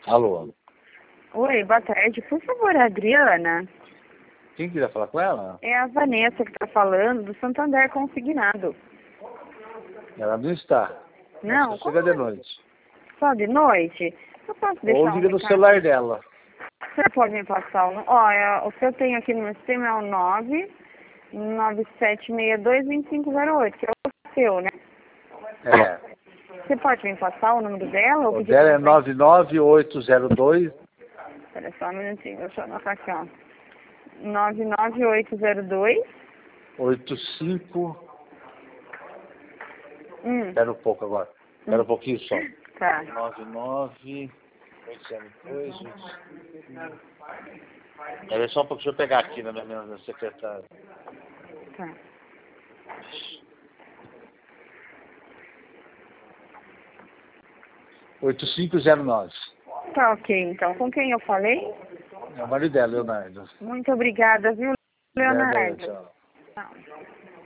Alô? Oi, boa tarde. Por favor, Adriana. Quem quiser falar com ela? É a Vanessa que está falando, do Santander Consignado. Ela não está. Não, só chega de noite. Só de noite? Eu posso deixar Ou um liga no recado? celular dela. Você pode me passar o... Ó, o que eu tenho aqui no meu sistema é o 997622508, que é o seu, né? É. Você pode me passar o número dela? O dela é 99802. Espera só um minutinho, deixa eu anotar aqui, ó. 99802... 85. Espera um pouco agora. Espera um pouquinho só. Tá. 99802. Espera só um pouco, deixa eu pegar aqui na minha secretária. Tá. 8509. Tá ok, então. Com quem eu falei? É o marido dela, Leonardo. Muito obrigada, viu, Obrigado, Leonardo? tchau. Tchau.